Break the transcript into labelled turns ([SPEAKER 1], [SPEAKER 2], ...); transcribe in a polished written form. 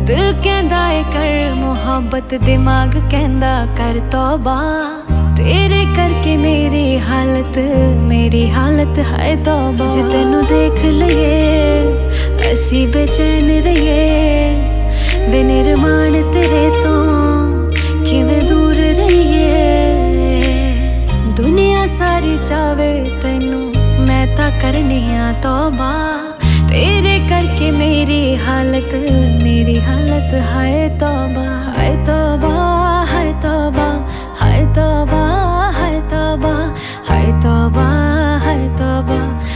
[SPEAKER 1] दिल कहंदा है कर मोहब्बत, दिमाग कहंदा कर तौबा। तेरे करके मेरी हालत है तौबा। जे तैनू देख लईए असी बेचैन रहिए, बेनिरमान तेरे तो किवें दूर रहिए। दुनिया सारी चावे तैनू, मैं तां करनी आ तौबा। तेरे करके मेरी हालत